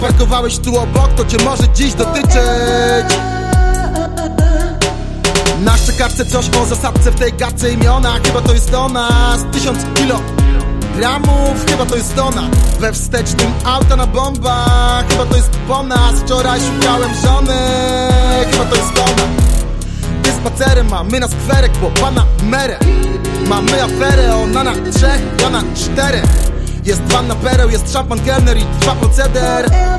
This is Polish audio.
Parkowałeś tu obok, to cię może dziś dotyczyć. Na szczekawce coś o zasadce, w tej gadce imiona. Chyba to jest do nas 1000 kilogramów, chyba to jest do nas. We wstecznym auta na bombach, chyba to jest po nas. Wczoraj szukałem żony, chyba to jest do nas. Ty spacerem, mamy na skwerek, bo pana merę. Mamy aferę, ona na 3, ja na 4. Jest wanna pereł, jest szampan kelner i trwa proceder.